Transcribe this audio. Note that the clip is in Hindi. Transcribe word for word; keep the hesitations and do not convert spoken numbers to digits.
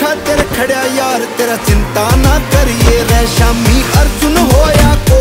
खातिर खड़िया यार तेरा चिंता ना करिए रे शामी अर्जुन होया।